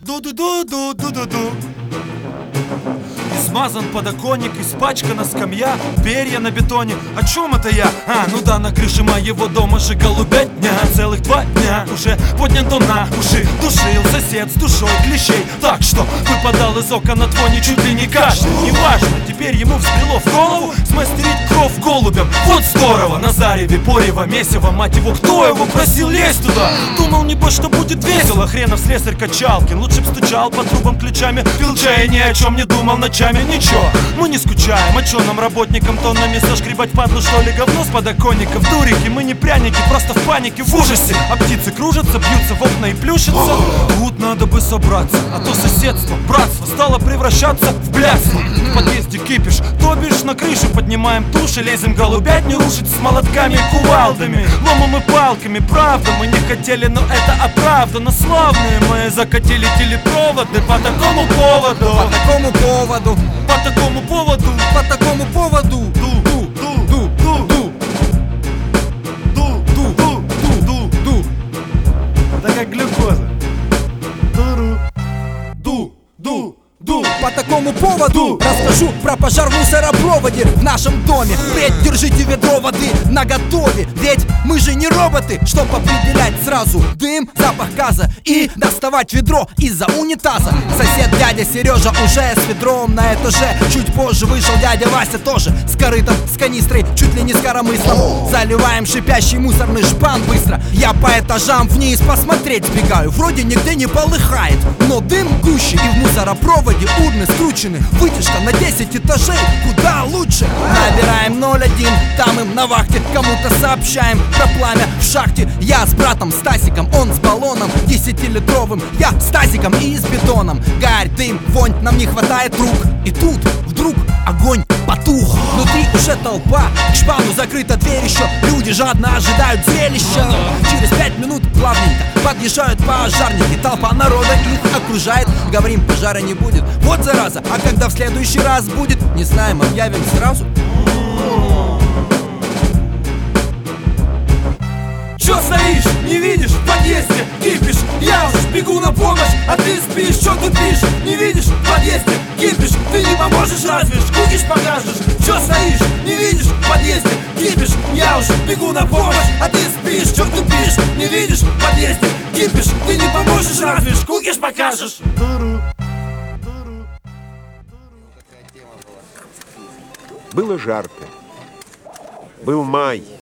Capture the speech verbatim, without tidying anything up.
Ду-ду-ду-ду-ду-ду-ду. Измазан подоконник, испачкана скамья, перья на бетоне. О чем это я? А, ну да, на крыше моего дома же голубятня. Целых два дня уже поднят до на уши. Душил сосед с душой клещей, так что выпадал из окон от вони чуть ли не кашель. Неважно, теперь ему взбрело в голову смастерить кров голубям. Вот здорово! На зареве, порево, месиво, мать его, кто его просил лезть туда? Думал, небось, что будет весело. Хренов слесарь Качалкин, лучше б стучал по трубам ключами. Пил чай, ни о чем не думал ночами. Ничего, мы не скучаем. А чё нам, работникам, тоннами сошкребать падлу, что ли, говно с подоконников? Дурики, мы не пряники, просто в панике, в ужасе. А птицы кружатся, бьются в окна и плющатся. Тут надо бы собраться, а то соседство, братство стало превращаться в блядство. В подъезде кипиш, то бишь на крышу поднимаем туши, лезем голубятню рушить с молотками и кувалдами, ломом и палками. Правда, мы не хотели, но это оправдано. Славные мы закатили телепроводы по такому поводу. По такому поводу. По такому поводу. По такому поводу. Ду, ду, ду, ду, ду, ду. Ду, ду, ду, ду, ду, ду. Это как глюкоза. Ду, ду, ду, ду. По такому поводу расскажу про пожар в мусоропроводе в нашем доме. Впредь держите ведро воды наготове, ведь мы же не роботы, чтоб определять сразу дым, запах газа и доставать ведро из-за унитаза. Сосед дядя Сережа уже с ведром на этаже. Чуть позже вышел дядя Вася тоже с корытом, с канистрой, чуть ли не с коромыслом. Заливаем шипящий мусорный жбан быстро. Я по этажам вниз посмотреть сбегаю. Вроде нигде не полыхает, но дым гуще. И в мусоропроводе урны скручены. Вытяжка на десять этажей, куда лучше. Набираем ноль один, там им на вахте. Кому-то сообщаем про пламя в шахте. Я с братом Стасиком, он с баллоном десятилитровым, я с тазиком и с бетоном. Гарь, дым, вонь, нам не хватает рук. И тут вдруг огонь потух. Внутри уже толпа, к шпану закрыта дверь еще. Люди жадно ожидают зрелища. Через пять минут плавненько подъезжают пожарники. Толпа народа их окружает. Говорим, пожара не будет. Вот зараза, а когда в следующий раз будет, не знаем, объявим сразу. Чё стоишь, не видишь, в подъезде кипиш? Я уж бегу на помощь, а ты спишь, чё тупишь? Не видишь, в подъезде кипиш? Ты не поможешь, разве ж кукиш покажешь? Чё стоишь, не видишь, в подъезде кипиш? Я уж бегу на помощь, а ты спишь, чё тупишь? Не видишь, в подъезде кипиш? Ты не поможешь, разве ж кукиш покажешь? Было жарко. Был май.